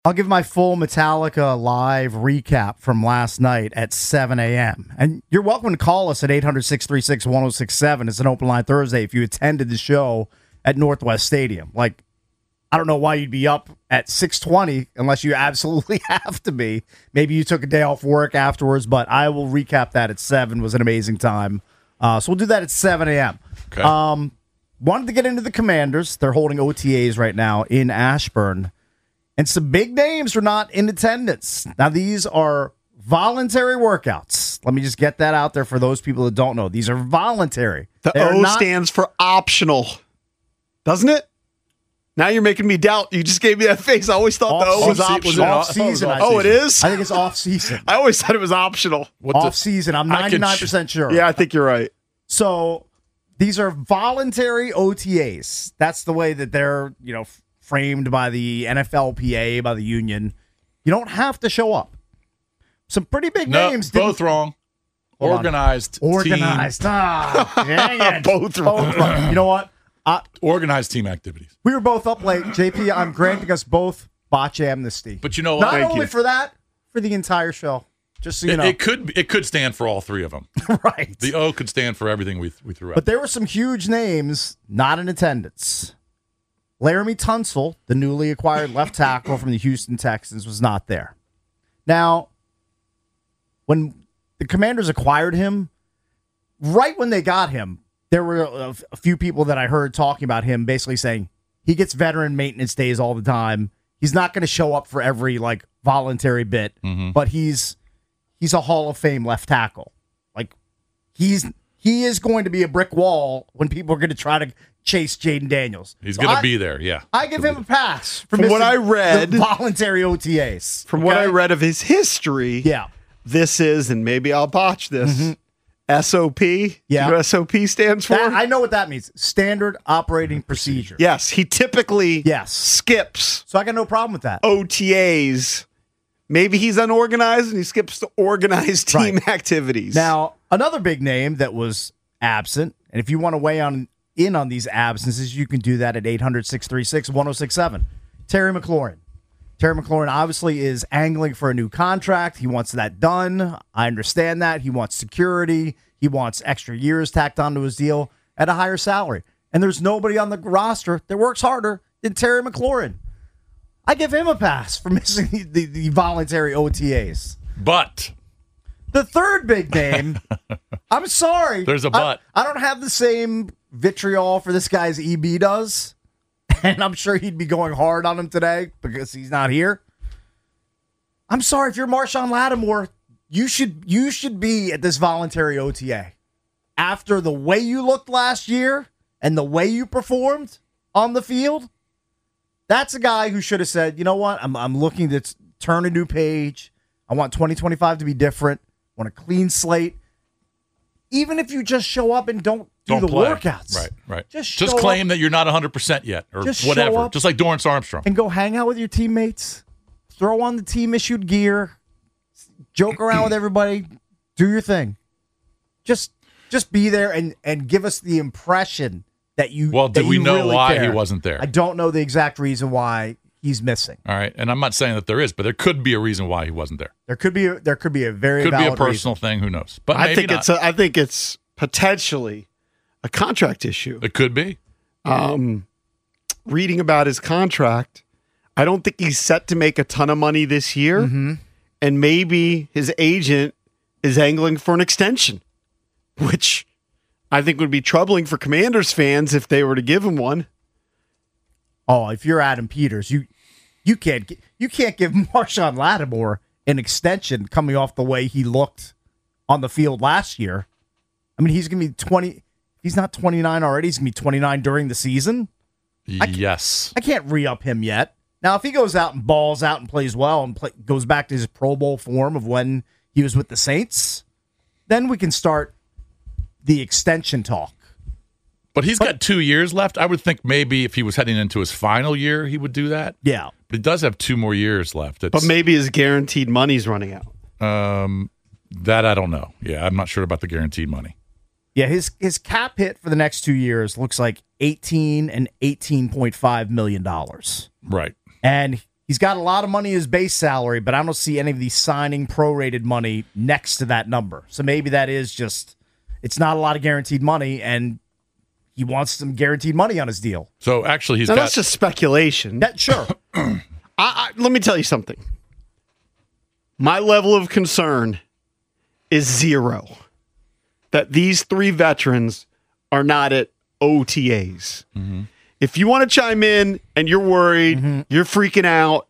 I'll give my full Metallica live recap from last night at 7 a.m. And you're welcome to call us at 800-636-1067. It's an open line Thursday if you attended the show at Northwest Stadium. Like, I don't know why you'd be up at 6:20 unless you absolutely have to be. Maybe you took a day off work afterwards, but I will recap that at 7. It was an amazing time. So we'll do that at 7 a.m. Okay. Wanted to get into the Commanders. They're holding OTAs right now in Ashburn. And some big names are not in attendance. Now, these are voluntary workouts. Let me just get that out there for those people that don't know. These are voluntary. The O stands for optional, doesn't it? Now you're making me doubt. You just gave me that face. I always thought the O was optional. Off-season. Oh, it is? I think it's off-season. I always thought it was optional. Off-season. I'm 99% sure. Yeah, I think you're right. So these are voluntary OTAs. That's the way that they're, framed by the NFLPA, by the union. You don't have to show up. Some pretty big names. Both wrong. Organized. Ah, dang it. Both wrong. You know what? Organized team activities. We were both up late. JP, I'm granting us both botch amnesty. But you know what? Not only for that, for the entire show. Just so you know. It could stand for all three of them. Right. The O could stand for everything we threw out. But there were some huge names not in attendance. Laramie Tunsil, the newly acquired left tackle from the Houston Texans, was not there. Now, when the Commanders acquired him, right when they got him, there were a few people that I heard talking about him basically saying he gets veteran maintenance days all the time. He's not going to show up for every voluntary bit, but he's a Hall of Fame left tackle. He is going to be a brick wall when people are going to try to chase Jaden Daniels. He's going to be there, yeah. I give him a pass from what I read, the voluntary OTAs. From what I read of his history, this is, and maybe I'll botch this, SOP. Yeah. You know what SOP stands for? I know what that means. Standard operating procedure. Yes, he typically skips. So I got no problem with that. OTAs. Maybe he's unorganized and he skips the organized team activities. Now, another big name that was absent, and if you want to weigh in on these absences, you can do that at 800-636-1067. Terry McLaurin. Terry McLaurin obviously is angling for a new contract. He wants that done. I understand that. He wants security. He wants extra years tacked onto his deal at a higher salary. And there's nobody on the roster that works harder than Terry McLaurin. I give him a pass for missing the voluntary OTAs. But the third big name, I'm sorry. There's a but. I don't have the same vitriol for this guy's EB does. And I'm sure he'd be going hard on him today because he's not here. I'm sorry, if you're Marshawn Lattimore, you should be at this voluntary OTA. After the way you looked last year and the way you performed on the field, that's a guy who should have said, you know what, I'm looking to turn a new page. I want 2025 to be different. I want a clean slate. Even if you just show up and don't do the play. workouts. Right. Just claim that you're not 100% yet or just whatever. Just like Dorrance Armstrong. And go hang out with your teammates. Throw on the team-issued gear. Joke around with everybody. Do your thing. Just be there and give us the impression that you Well, do we know really why care. he wasn't there? I don't know the exact reason why he's missing. All right. And I'm not saying that there is, but there could be a reason why he wasn't there. There could be a very Could be a valid personal reason. thing. Who knows? But I maybe think not. I think it's potentially a contract issue. It could be. Reading about his contract, I don't think he's set to make a ton of money this year. And maybe his agent is angling for an extension, which I think would be troubling for Commanders fans if they were to give him one. Oh, if you're Adam Peters, you can't give Marshawn Lattimore an extension coming off the way he looked on the field last year. I mean, he's going to be 20. He's not 29 already. He's going to be 29 during the season. Yes. I can't re-up him yet. Now, if he goes out and balls out and plays well and goes back to his Pro Bowl form of when he was with the Saints, then we can start the extension talk. But he's got 2 years left. I would think maybe if he was heading into his final year, he would do that. Yeah. But he does have 2 more years left. But maybe his guaranteed money's running out. That I don't know. Yeah, I'm not sure about the guaranteed money. Yeah, his cap hit for the next 2 years looks like $18 and $18.5 million. Right. And He's got a lot of money as base salary, but I don't see any of the signing prorated money next to that number. So maybe that is just, it's not a lot of guaranteed money, and he wants some guaranteed money on his deal. So actually, he's Now, got. that's just speculation. Sure. Let me tell you something. My level of concern is 0. That these 3 veterans are not at OTAs. Mm-hmm. If you want to chime in and you're worried, you're freaking out,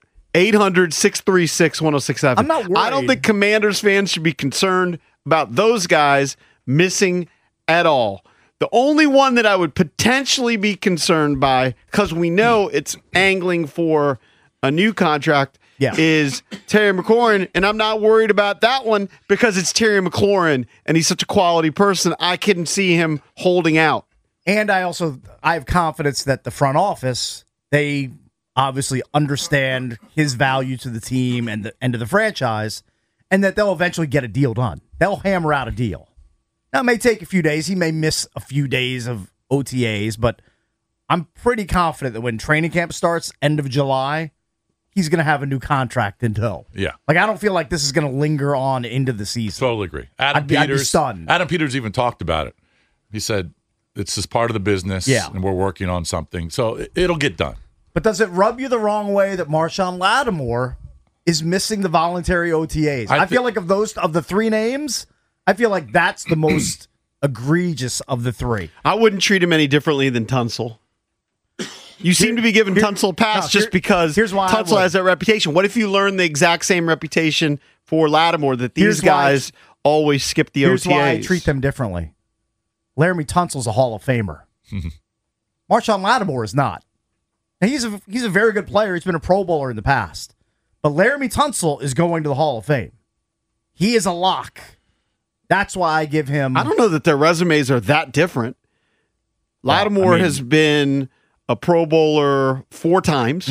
800-636-1067. I'm not worried. I don't think Commanders fans should be concerned about those guys missing at all. The only one that I would potentially be concerned by, because we know it's angling for a new contract, is Terry McLaurin, and I'm not worried about that one because it's Terry McLaurin, and he's such a quality person. I couldn't see him holding out. And I have confidence that the front office, they obviously understand his value to the team and to the franchise, and that they'll eventually get a deal done. They'll hammer out a deal. Now, it may take a few days. He may miss a few days of OTAs, but I'm pretty confident that when training camp starts, end of July, he's going to have a new contract in tow. Yeah. Like, I don't feel like this is going to linger on into the season. Totally agree. I'd be stunned. Adam Peters even talked about it. He said, it's just part of the business, and we're working on something. So it'll get done. But does it rub you the wrong way that Marshawn Lattimore is missing the voluntary OTAs? I feel like of the 3 names, I feel like that's the most egregious of the 3. I wouldn't treat him any differently than Tunsil. You seem to be giving Tunsil a pass just because here's why Tunsil has that reputation. What if you learn the exact same reputation for Lattimore, that these guys always skip the OTAs? Here's why I treat them differently. Laramie Tunsil's a Hall of Famer. Marshawn Lattimore is not. Now, he's a very good player. He's been a Pro Bowler in the past. But Laramie Tunsil is going to the Hall of Fame. He is a lock. That's why I give him... I don't know that their resumes are that different. Lattimore has been a Pro Bowler 4 times.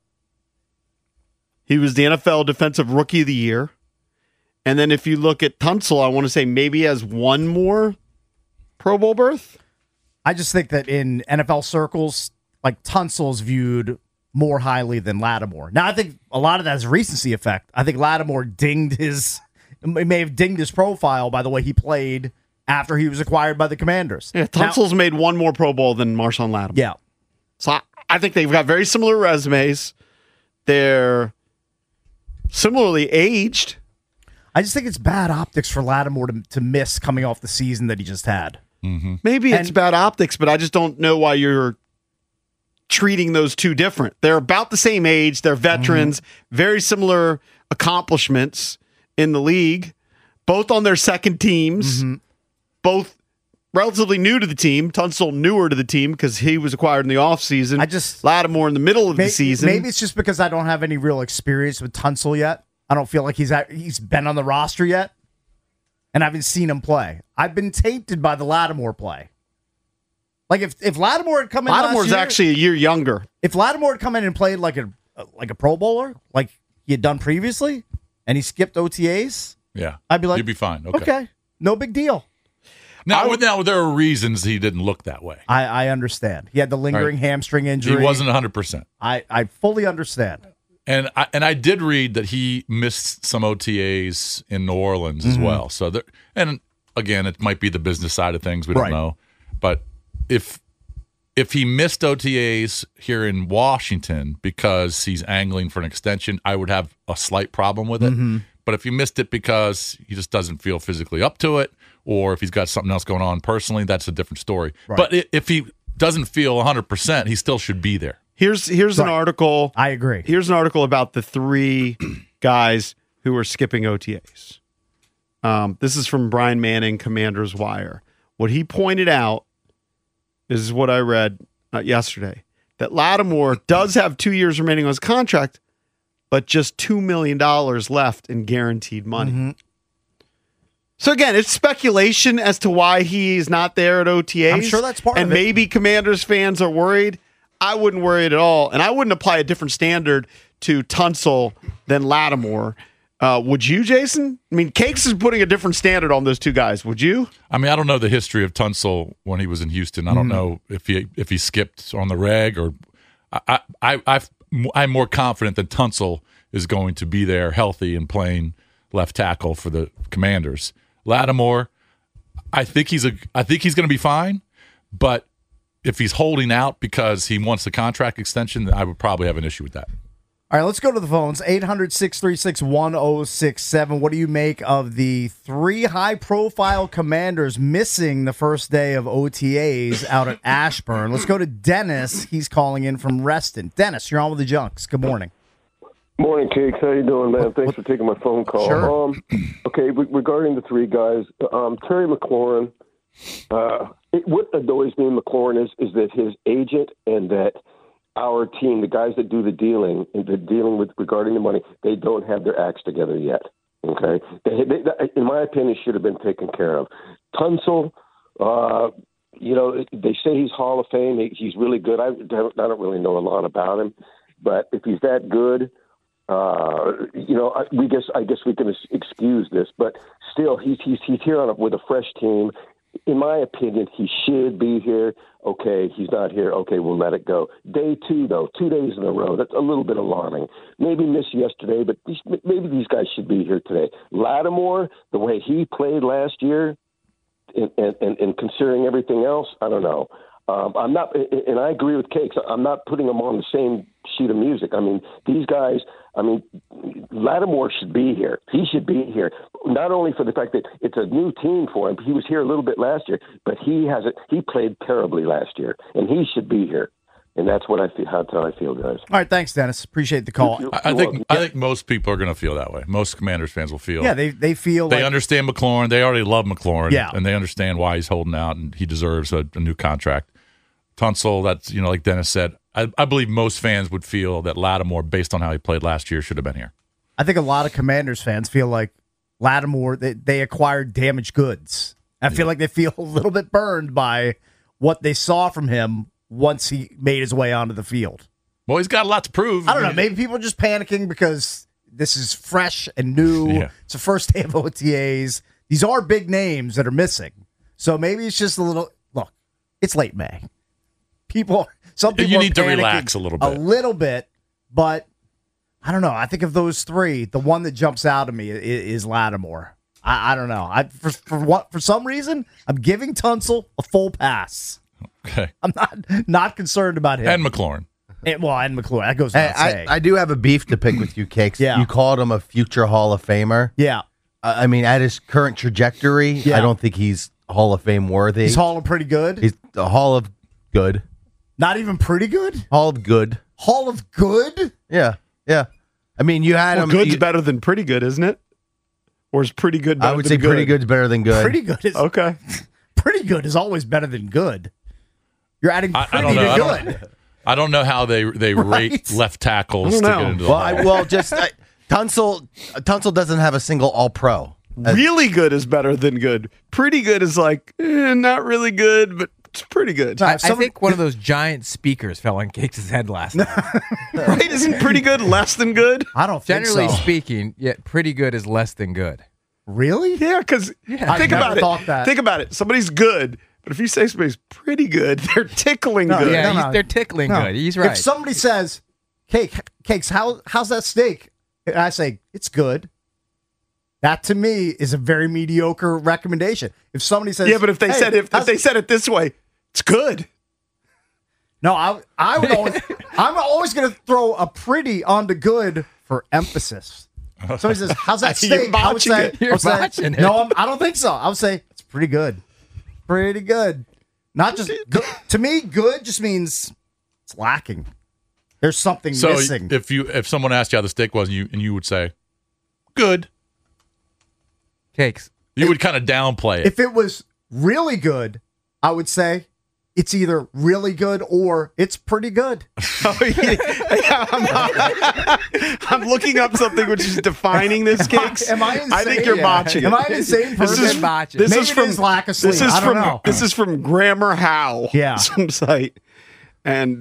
He was the NFL Defensive Rookie of the Year. And then if you look at Tunsil, I want to say maybe he has 1 more Pro Bowl berth. I just think that in NFL circles, like, Tunsil's viewed more highly than Lattimore. Now, I think a lot of that is recency effect. I think Lattimore may have dinged his profile by the way he played after he was acquired by the Commanders. Yeah, Tunsil's made 1 more Pro Bowl than Marshawn Lattimore. Yeah. So I think they've got very similar resumes. They're similarly aged. I just think it's bad optics for Lattimore to miss coming off the season that he just had. Maybe it's bad optics, but I just don't know why you're treating those 2 different. They're about the same age. They're veterans, very similar accomplishments in the league, both on their second teams, both relatively new to the team. Tunsil newer to the team because he was acquired in the offseason. Lattimore in the middle of the season. Maybe it's just because I don't have any real experience with Tunsil yet. I don't feel like he's been on the roster yet, and I haven't seen him play. I've been tainted by the Lattimore play. Like, if Lattimore had come in Lattimore's actually a year younger. If Lattimore had come in and played like a Pro Bowler, like he had done previously, and he skipped OTAs, I'd be like, you'd be fine. Okay, no big deal. Now, there are reasons he didn't look that way. I understand. He had the lingering hamstring injury. He wasn't 100%. I fully understand. And I did read that he missed some OTAs in New Orleans as well. So and again, it might be the business side of things. We don't know. But if he missed OTAs here in Washington because he's angling for an extension, I would have a slight problem with it. But if he missed it because he just doesn't feel physically up to it, or if he's got something else going on personally, that's a different story. But if he doesn't feel 100%, he still should be there. Here's an article. I agree. Here's an article about the 3 guys who are skipping OTAs. This is from Brian Manning, Commander's Wire. What he pointed out is what I read yesterday, that Lattimore does have 2 years remaining on his contract, but just $2 million left in guaranteed money. So again, it's speculation as to why he's not there at OTAs. I'm sure that's part of it. And maybe Commanders fans are worried. I wouldn't worry at all. And I wouldn't apply a different standard to Tunsil than Lattimore. Would you, Jason? I mean, Cakes is putting a different standard on those 2 guys. Would you? I mean, I don't know the history of Tunsil when he was in Houston. I don't know if he skipped on the reg or I'm more confident that Tunsil is going to be there healthy and playing left tackle for the Commanders. Lattimore, I think he's going to be fine, but if he's holding out because he wants the contract extension, then I would probably have an issue with that. All right, let's go to the phones. 800-636-1067. What do you make of the 3 high-profile Commanders missing the first day of OTAs out at Ashburn? Let's go to Dennis. He's calling in from Reston. Dennis, you're on with the Junks. Good morning. Morning, Cakes. How you doing, man? Thanks for taking my phone call. Sure. Okay, regarding the 3 guys, Terry McLaurin, what annoys me in McLaurin is that his agent and that our team, the guys that do the dealing and the dealing with regarding the money, they don't have their acts together yet. Okay, they, in my opinion, should have been taken care of. Tunsil, they say he's Hall of Fame. He's really good. I don't really know a lot about him, but if he's that good, I guess we can excuse this. But still, he's here with a fresh team. In my opinion, he should be here. Okay, he's not here. Okay, we'll let it go. Day 2, though, 2 days in a row. That's a little bit alarming. Maybe missed yesterday, but maybe these guys should be here today. Lattimore, the way he played last year, and considering everything else, I don't know. I'm not, and I agree with Cakes. I'm not putting them on the same sheet of music. I mean, these guys. I mean, Lattimore should be here. He should be here, not only for the fact that it's a new team for him. He was here a little bit last year, but he played terribly last year, and he should be here. And that's what I feel. How I feel, guys. All right, thanks, Dennis. Appreciate the call. I think most people are going to feel that way. Most Commanders fans will feel. Yeah, they feel they understand McLaurin. They already love McLaurin. Yeah. And they understand why he's holding out, and he deserves a new contract. Tunsil, that's like Dennis said. I believe most fans would feel that Lattimore, based on how he played last year, should have been here. I think a lot of Commanders fans feel like Lattimore, they acquired damaged goods. I feel like they feel a little bit burned by what they saw from him once he made his way onto the field. Well, he's got a lot to prove. I don't know. Maybe people are just panicking because this is fresh and new. Yeah. It's the first day of OTAs. These are big names that are missing. So maybe it's just a little, look, it's late May. Some people you are need to panicking relax a little bit. But I don't know. I think of those 3, the one that jumps out at me is Lattimore. I don't know. For some reason, I'm giving Tunsil a full pass. Okay. I'm not concerned about him. And McLaurin. And McLaurin. That goes without saying. I do have a beef to pick with you, Cakes. Yeah. You called him a future Hall of Famer. Yeah. I mean, at his current trajectory, Yeah. I don't think he's Hall of Fame worthy. He's hauling pretty good. He's the Hall of Good. Not even pretty good? Hall of Good. Hall of good? Yeah. I mean, you had him. Good's better than pretty good, isn't it? Or is pretty good better I would than say good? pretty good's better than good. Pretty good is Okay. pretty good is always better than good. You're adding pretty I don't know. to good. I don't know how they rate left tackles to get into the Hall. Tunsil doesn't have a single All-Pro. Really good is better than good. Pretty good is like, not really good, but it's pretty good. I think one of those giant speakers fell on Cakes' head last night. Right? Isn't pretty good less than good? I don't think Generally so. speaking, pretty good is less than good. Really? Yeah, because I've think never about it. thought that. Think about it. Somebody's good, but if you say somebody's pretty good, they're tickling No, good. Yeah, no. they're tickling No. good. He's right. If somebody says, Cakes, how's that steak? And I say, it's good. That to me is a very mediocre recommendation. If somebody says, Yeah, but if they hey, said if they said it this way, it's good. no, I would always, I'm always going to throw a pretty onto good for emphasis. Somebody says, how's that You're steak? I would botching say, it. You're botching it. no, I don't think so. I would say it's pretty good. Pretty good. Not just good. To me, good just means it's lacking. There's something So missing. if someone asked you how the steak was, and you would say, good, Cakes. you would kind of downplay it. If it was really good, I would say it's either really good or it's pretty good. I'm looking up something which is defining this, Cakes. Am I insane? I think you're botching Am it. I an insane This person? is botching. This Maybe is it from is lack of sleep. This is I don't from know. this is from Grammar How. Yeah. Some site, and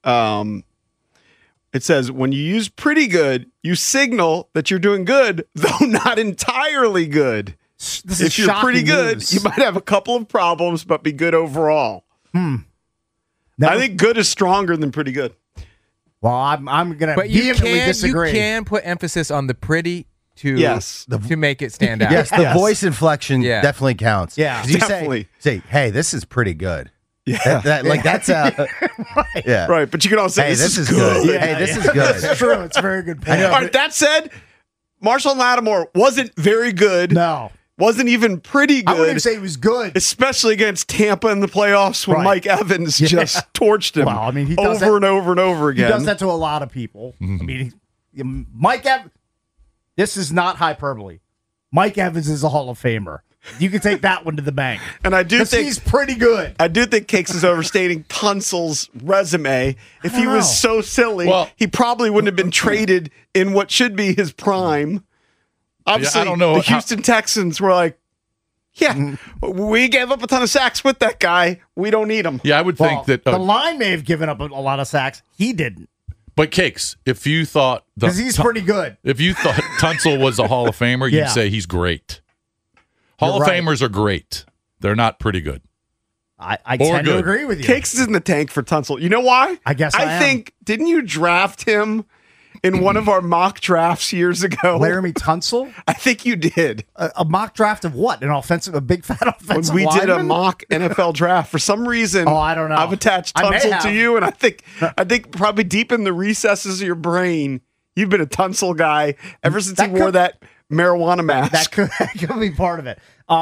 it says when you use pretty good, you signal that you're doing good, though not entirely good. This is If you're pretty shocking good, news. you might have a couple of problems, but be good overall. Never- I think good is stronger than pretty good. Well, I'm going to But you vehemently can disagree. put emphasis on the pretty to Yes. to make it stand out. Yes, the voice inflection Yeah. definitely counts. Yeah. 'Cause you Definitely. say, hey, this is pretty good. Yeah. That's yeah. Right, but you can also say, Hey, this is good. Hey, this is good. That's true. It's a very good point. All right, that said, Marshall Lattimore wasn't very good. No. Wasn't even pretty I wouldn't even good, say he was good. especially against Tampa in the playoffs when Right. Mike Evans just torched him Well, I mean, he does over that- and over and over He again. does that to a lot of people. I mean, Mike Evans, this is not hyperbole. Mike Evans is a Hall of Famer. You can take that one to the bank. And I do 'Cause think he's pretty good. I do think Cakes is overstating Tunsil's resume. If he was so silly, Well- he probably wouldn't have been traded in what should be his prime. Obviously, I don't know the how- Houston Texans were like, yeah, we gave up a ton of sacks with that guy. We don't need him. Yeah, I would Well, think that. the line may have given up a lot of sacks. He didn't But Cakes, if you thought because he's pretty good. if you thought Tunsil was a Hall of Famer, you'd Yeah. say he's great. Hall You're of right. Famers are great. They're not pretty good. I Or tend to good. agree with you. Cakes is in the tank for Tunsil. You know why? I guess I am. think, didn't you draft him in one of our mock drafts years ago? Laramie Tunsil, I think you did. a mock draft of what? A big fat When offensive we did a lineman? mock NFL draft, for some reason, Oh, I don't know. I've attached I may Tunsil have. to you, and I think probably deep in the recesses of your brain, you've been a Tunsil guy ever since he That wore could- that marijuana mask. that could be part of it.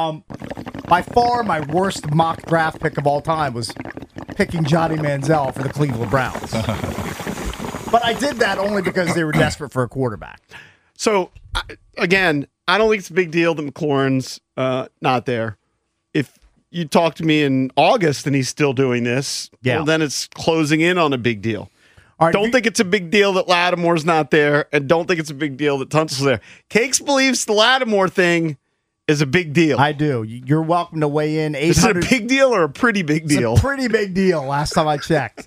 By far, my worst mock draft pick of all time was picking Johnny Manziel for the Cleveland Browns. But I did that only because they were desperate for a quarterback. So, again, I don't think it's a big deal that McLaurin's not there. If you talk to me in August and he's still doing this, Yeah. well, then it's closing in on a big deal. All right, Don't think it's a big deal that Lattimore's not there, and don't think it's a big deal that Tunsil's there. Cakes believes the Lattimore thing is a big deal. I do. You're welcome to weigh in. Is it a 800. big deal or a pretty big deal? It's a pretty big deal last time I checked.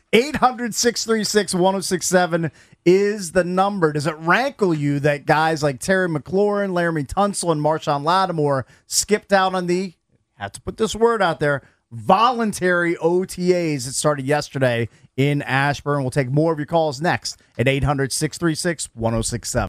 800-636-1067 is the number. Does it rankle you that guys like Terry McLaurin, Laramie Tunsil, and Marshawn Lattimore skipped out on the, have to put this word out there, voluntary OTAs that started yesterday in Ashburn? We'll take more of your calls next at 800-636-1067.